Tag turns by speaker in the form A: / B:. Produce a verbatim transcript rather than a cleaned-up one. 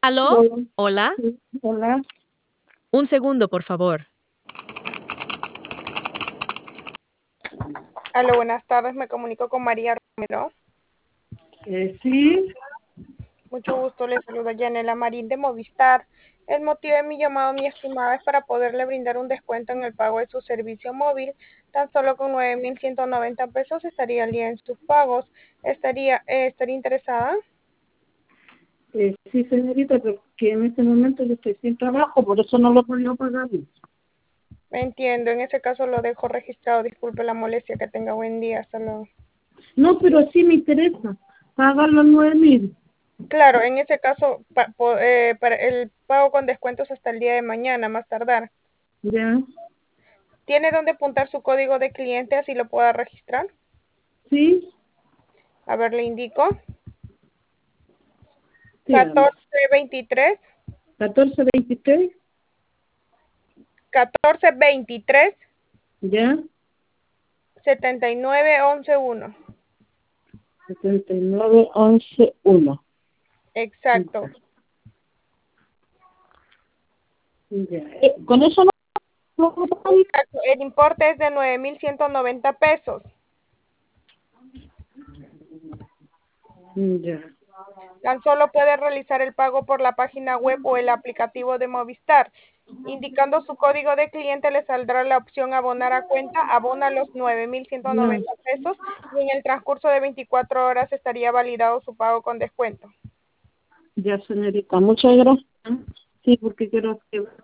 A: ¿Aló?
B: Hola,
A: ¿Hola?
B: sí, hola.
A: Un segundo, por favor.
C: Aló, buenas tardes, me comunico con María Romero.
B: Eh, sí,
C: Mucho gusto, le saluda Yanela Marín de Movistar. El motivo de mi llamado, mi estimada, es para poderle brindar un descuento en el pago de su servicio móvil. Tan solo con nueve mil ciento noventa pesos estaría al día en sus pagos. ¿Estaría, eh, estaría interesada?
B: eh, sí, señorita, pero que en este momento yo estoy sin trabajo, por eso no lo he podido pagar.
C: Entiendo, en ese caso lo dejo registrado. Disculpe la molestia, que tenga buen día. Hasta luego.
B: No, pero sí me interesa pagar los nueve mil.
C: Claro, en ese caso, pa- po- eh, para el pago con descuentos hasta el día de mañana, más tardar.
B: Ya,
C: ¿Tiene dónde apuntar su código de cliente así lo pueda registrar?
B: sí,
C: A ver, le indico.
B: dígame.
C: catorce veintitrés,
B: catorce veintitrés,
C: catorce veintitrés,
B: ya,
C: setenta y nueve once uno.
B: setenta y nueve once uno.
C: Exacto.
B: Ya. Eh, con eso no lo puedo pagar.
C: Exacto. El importe es de nueve mil ciento noventa pesos.
B: Ya,
C: Tan solo puede realizar el pago por la página web o el aplicativo de Movistar. Indicando su código de cliente le saldrá la opción abonar a cuenta, abona los nueve mil ciento
B: no,
C: noventa pesos y en el transcurso de veinticuatro horas estaría validado su pago con descuento.
B: ya, señorita, muchas gracias. Sí, porque quiero que